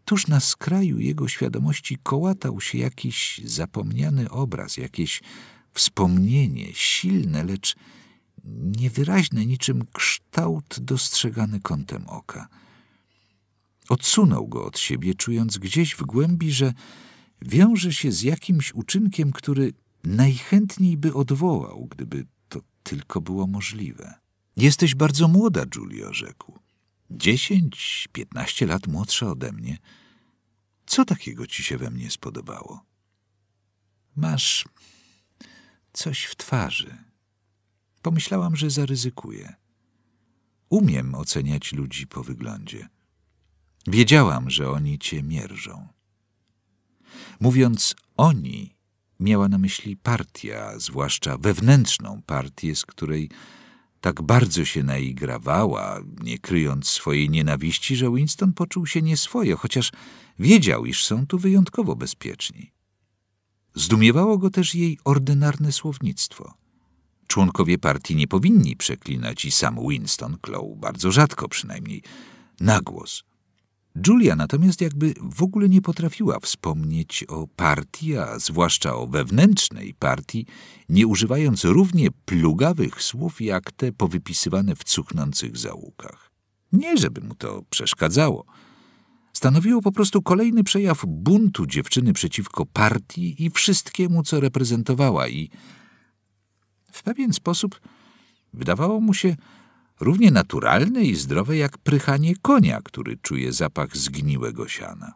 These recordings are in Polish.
tuż na skraju jego świadomości kołatał się jakiś zapomniany obraz, jakieś wspomnienie, silne, lecz niewyraźne, niczym kształt dostrzegany kątem oka. Odsunął go od siebie, czując gdzieś w głębi, że wiąże się z jakimś uczynkiem, który najchętniej by odwołał, gdyby to tylko było możliwe. Jesteś bardzo młoda, Julio, rzekł. 10-15 lat młodsza ode mnie. Co takiego ci się we mnie spodobało? Masz coś w twarzy. Pomyślałam, że zaryzykuję. Umiem oceniać ludzi po wyglądzie. Wiedziałam, że oni cię mierzą. Mówiąc oni, miała na myśli partię, a zwłaszcza wewnętrzną partię, z której tak bardzo się naigrawała, nie kryjąc swojej nienawiści, że Winston poczuł się nieswojo, chociaż wiedział, iż są tu wyjątkowo bezpieczni. Zdumiewało go też jej ordynarne słownictwo. Członkowie partii nie powinni przeklinać i sam Winston klął, bardzo rzadko przynajmniej, na głos. Julia natomiast jakby w ogóle nie potrafiła wspomnieć o partii, a zwłaszcza o wewnętrznej partii, nie używając równie plugawych słów jak te powypisywane w cuchnących zaułkach. Nie, żeby mu to przeszkadzało. Stanowiło po prostu kolejny przejaw buntu dziewczyny przeciwko partii i wszystkiemu, co reprezentowała, i w pewien sposób wydawało mu się równie naturalne i zdrowe jak prychanie konia, który czuje zapach zgniłego siana.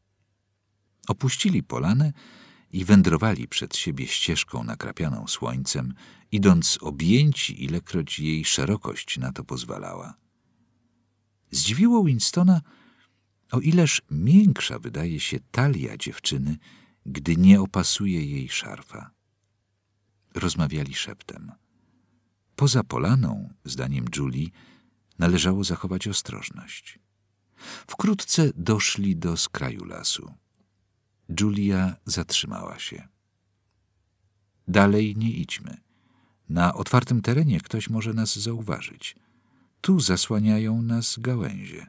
Opuścili polanę i wędrowali przed siebie ścieżką nakrapianą słońcem, idąc objęci, ilekroć jej szerokość na to pozwalała. Zdziwiło Winstona, o ileż miększa wydaje się talia dziewczyny, gdy nie opasuje jej szarfa. Rozmawiali szeptem. Poza polaną, zdaniem Julii, należało zachować ostrożność. Wkrótce doszli do skraju lasu. Julia zatrzymała się. Dalej nie idźmy. Na otwartym terenie ktoś może nas zauważyć. Tu zasłaniają nas gałęzie.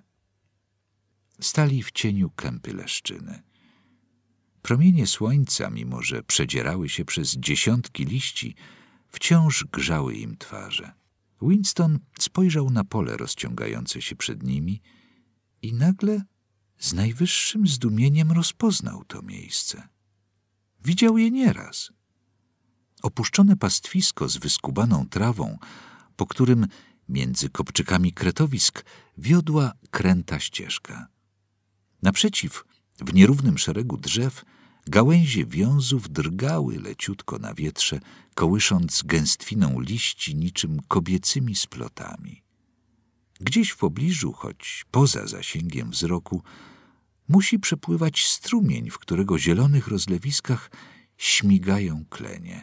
Stali w cieniu kępy leszczyny. Promienie słońca, mimo że przedzierały się przez dziesiątki liści, wciąż grzały im twarze. Winston spojrzał na pole rozciągające się przed nimi i nagle z najwyższym zdumieniem rozpoznał to miejsce. Widział je nieraz. Opuszczone pastwisko z wyskubaną trawą, po którym między kopczykami kretowisk wiodła kręta ścieżka. Naprzeciw, w nierównym szeregu drzew, gałęzie wiązów drgały leciutko na wietrze, kołysząc gęstwiną liści niczym kobiecymi splotami. Gdzieś w pobliżu, choć poza zasięgiem wzroku, musi przepływać strumień, w którego zielonych rozlewiskach śmigają klenie.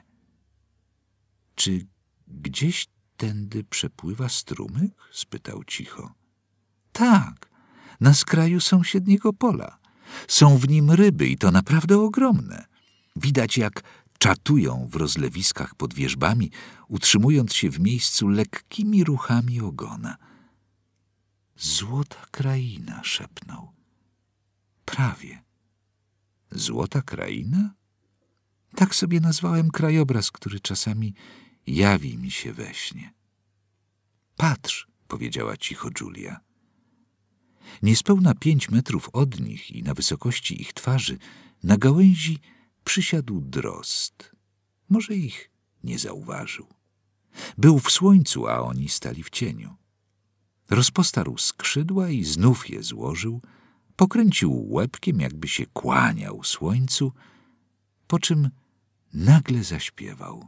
Czy gdzieś tędy przepływa strumyk? Spytał cicho. Tak, na skraju sąsiedniego pola. Są w nim ryby i to naprawdę ogromne. Widać, jak czatują w rozlewiskach pod wierzbami, utrzymując się w miejscu lekkimi ruchami ogona. Złota kraina, szepnął. Prawie. Złota kraina? Tak sobie nazwałem krajobraz, który czasami jawi mi się we śnie. Patrz, powiedziała cicho Julia. Niespełna 5 metrów od nich i na wysokości ich twarzy na gałęzi przysiadł drozd. Może ich nie zauważył. Był w słońcu, a oni stali w cieniu. Rozpostarł skrzydła i znów je złożył, pokręcił łebkiem, jakby się kłaniał słońcu, po czym nagle zaśpiewał.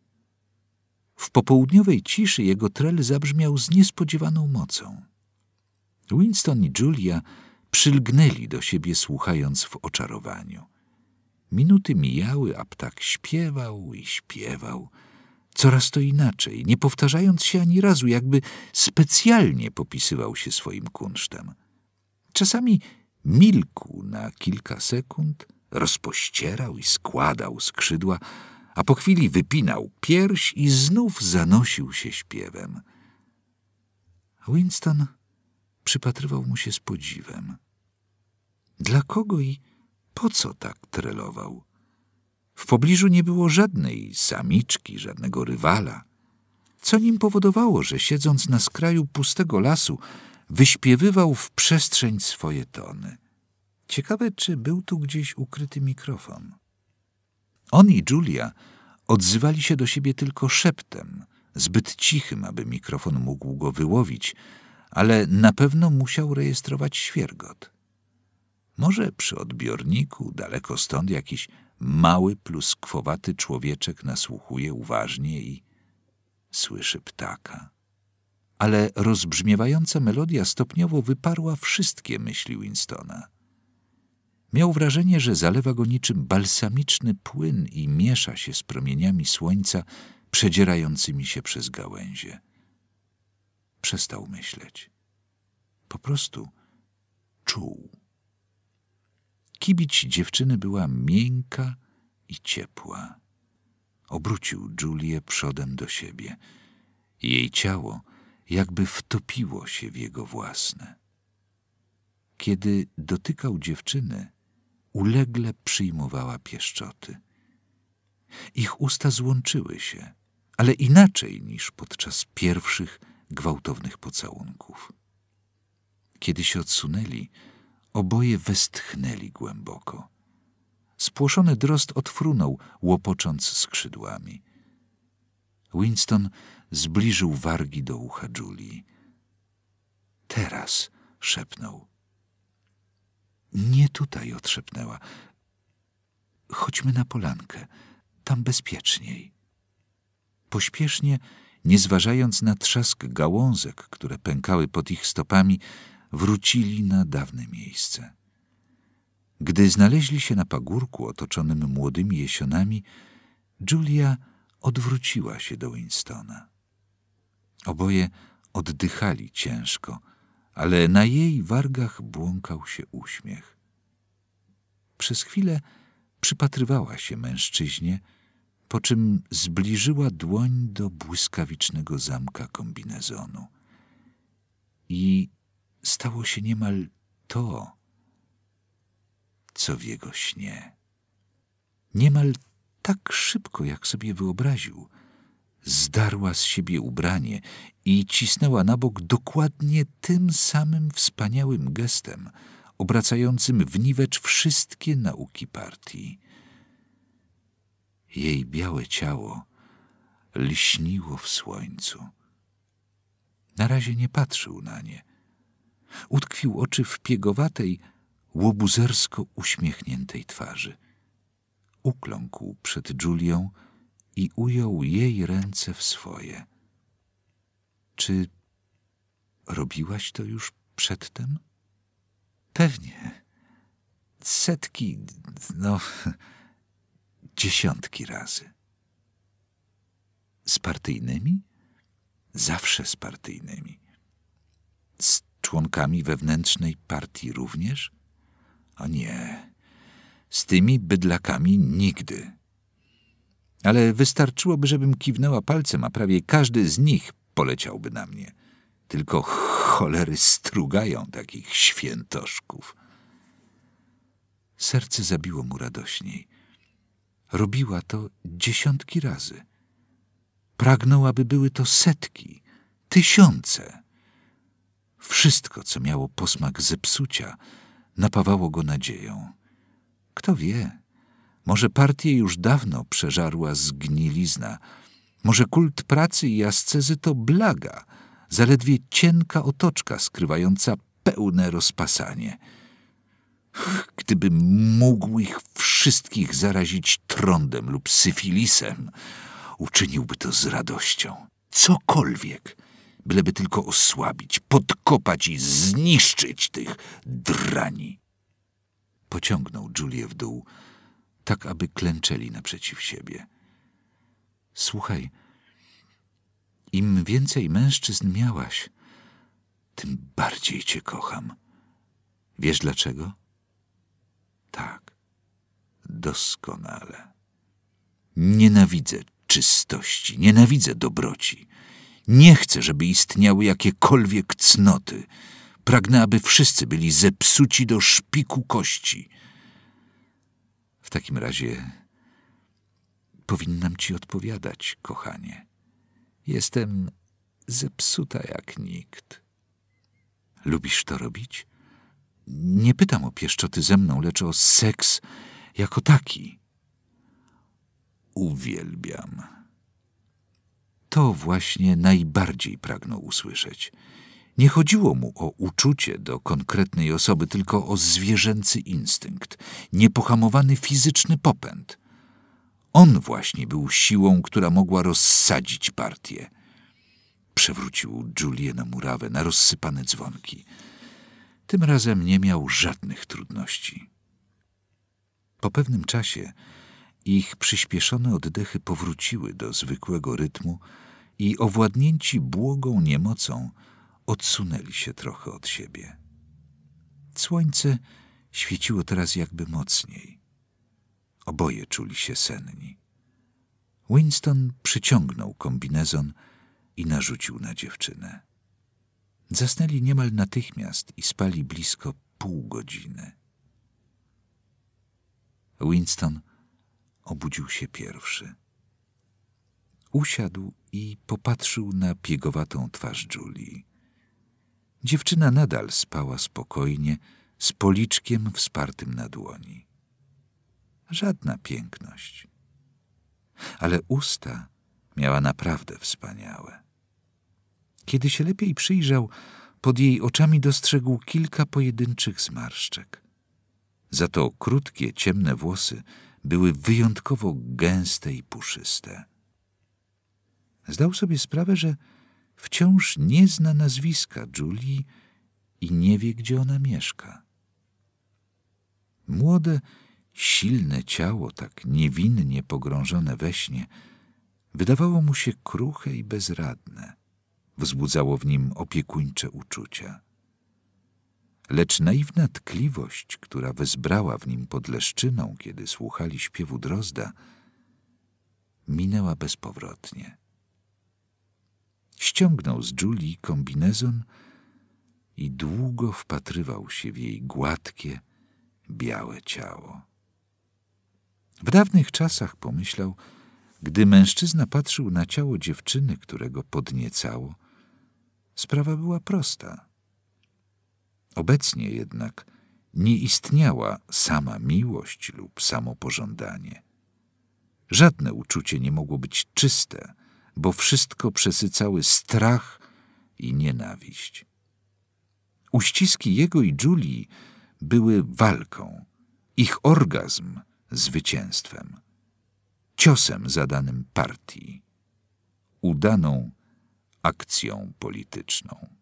W popołudniowej ciszy jego trel zabrzmiał z niespodziewaną mocą. Winston i Julia przylgnęli do siebie, słuchając w oczarowaniu. Minuty mijały, a ptak śpiewał i śpiewał, coraz to inaczej, nie powtarzając się ani razu, jakby specjalnie popisywał się swoim kunsztem. Czasami milkł na kilka sekund, rozpościerał i składał skrzydła, a po chwili wypinał pierś i znów zanosił się śpiewem. Winston przypatrywał mu się z podziwem. Dla kogo i po co tak trelował? W pobliżu nie było żadnej samiczki, żadnego rywala. Co nim powodowało, że siedząc na skraju pustego lasu, wyśpiewywał w przestrzeń swoje tony? Ciekawe, czy był tu gdzieś ukryty mikrofon. On i Julia odzywali się do siebie tylko szeptem, zbyt cichym, aby mikrofon mógł go wyłowić, ale na pewno musiał rejestrować świergot. Może przy odbiorniku, daleko stąd, jakiś mały, pluskwowaty człowieczek nasłuchuje uważnie i słyszy ptaka. Ale rozbrzmiewająca melodia stopniowo wyparła wszystkie myśli Winstona. Miał wrażenie, że zalewa go niczym balsamiczny płyn i miesza się z promieniami słońca przedzierającymi się przez gałęzie. Przestał myśleć. Po prostu czuł. Kibić dziewczyny była miękka i ciepła. Obrócił Julię przodem do siebie. Jej ciało jakby wtopiło się w jego własne. Kiedy dotykał dziewczyny, ulegle przyjmowała pieszczoty. Ich usta złączyły się, ale inaczej niż podczas pierwszych gwałtownych pocałunków. Kiedy się odsunęli, oboje westchnęli głęboko. Spłoszony drozd odfrunął, łopocząc skrzydłami. Winston zbliżył wargi do ucha Julii. Teraz, szepnął. Nie tutaj, odszepnęła. Chodźmy na polankę, tam bezpieczniej. Pośpiesznie, nie zważając na trzask gałązek, które pękały pod ich stopami, wrócili na dawne miejsce. Gdy znaleźli się na pagórku otoczonym młodymi jesionami, Julia odwróciła się do Winstona. Oboje oddychali ciężko, ale na jej wargach błąkał się uśmiech. Przez chwilę przypatrywała się mężczyźnie, po czym zbliżyła dłoń do błyskawicznego zamka kombinezonu. I stało się niemal to, co w jego śnie. Niemal tak szybko, jak sobie wyobraził, zdarła z siebie ubranie i cisnęła na bok dokładnie tym samym wspaniałym gestem, obracającym w niwecz wszystkie nauki partii. Jej białe ciało lśniło w słońcu. Na razie nie patrzył na nie. Utkwił oczy w piegowatej, łobuzersko uśmiechniętej twarzy. Ukląkł przed Julią i ujął jej ręce w swoje. Czy robiłaś to już przedtem? Pewnie. Setki, dziesiątki razy. Z partyjnymi? Zawsze z partyjnymi. Z członkami wewnętrznej partii również? O nie, z tymi bydlakami nigdy. Ale wystarczyłoby, żebym kiwnęła palcem, a prawie każdy z nich poleciałby na mnie. Tylko cholery strugają takich świętoszków. Serce zabiło mu radośniej. Robiła to dziesiątki razy. Pragnął, aby były to setki, tysiące. Wszystko, co miało posmak zepsucia, napawało go nadzieją. Kto wie, może partię już dawno przeżarła zgnilizna. Może kult pracy i ascezy to blaga, zaledwie cienka otoczka skrywająca pełne rozpasanie. Gdybym mógł ich wszystkich zarazić trądem lub syfilisem, uczyniłby to z radością. Cokolwiek, byleby tylko osłabić, podkopać i zniszczyć tych drani. Pociągnął Julię w dół, tak aby klęczeli naprzeciw siebie. Słuchaj, im więcej mężczyzn miałaś, tym bardziej cię kocham. Wiesz dlaczego? Tak, doskonale. Nienawidzę czystości, nienawidzę dobroci. Nie chcę, żeby istniały jakiekolwiek cnoty. Pragnę, aby wszyscy byli zepsuci do szpiku kości. W takim razie powinnam ci odpowiadać, kochanie. Jestem zepsuta jak nikt. Lubisz to robić? Nie pytam o pieszczoty ze mną, lecz o seks jako taki. Uwielbiam. To właśnie najbardziej pragnął usłyszeć. Nie chodziło mu o uczucie do konkretnej osoby, tylko o zwierzęcy instynkt, niepohamowany fizyczny popęd. On właśnie był siłą, która mogła rozsadzić partię. Przewrócił Julię na murawę, na rozsypane dzwonki. Tym razem nie miał żadnych trudności. Po pewnym czasie ich przyspieszone oddechy powróciły do zwykłego rytmu i owładnięci błogą niemocą odsunęli się trochę od siebie. Słońce świeciło teraz jakby mocniej. Oboje czuli się senni. Winston przyciągnął kombinezon i narzucił na dziewczynę. Zasnęli niemal natychmiast i spali blisko pół godziny. Winston obudził się pierwszy. Usiadł i popatrzył na piegowatą twarz Julii. Dziewczyna nadal spała spokojnie, z policzkiem wspartym na dłoni. Żadna piękność. Ale usta miała naprawdę wspaniałe. Kiedy się lepiej przyjrzał, pod jej oczami dostrzegł kilka pojedynczych zmarszczek. Za to krótkie, ciemne włosy były wyjątkowo gęste i puszyste. Zdał sobie sprawę, że wciąż nie zna nazwiska Julii i nie wie, gdzie ona mieszka. Młode, silne ciało, tak niewinnie pogrążone we śnie, wydawało mu się kruche i bezradne. Wzbudzało w nim opiekuńcze uczucia. Lecz naiwna tkliwość, która wezbrała w nim pod Leszczyną, kiedy słuchali śpiewu drozda, minęła bezpowrotnie. Ściągnął z Julii kombinezon i długo wpatrywał się w jej gładkie, białe ciało. W dawnych czasach, pomyślał, gdy mężczyzna patrzył na ciało dziewczyny, które go podniecało, sprawa była prosta. Obecnie jednak nie istniała sama miłość lub samo pożądanie. Żadne uczucie nie mogło być czyste, bo wszystko przesycały strach i nienawiść. Uściski jego i Julii były walką, ich orgazm zwycięstwem, ciosem zadanym partii, udaną akcją polityczną.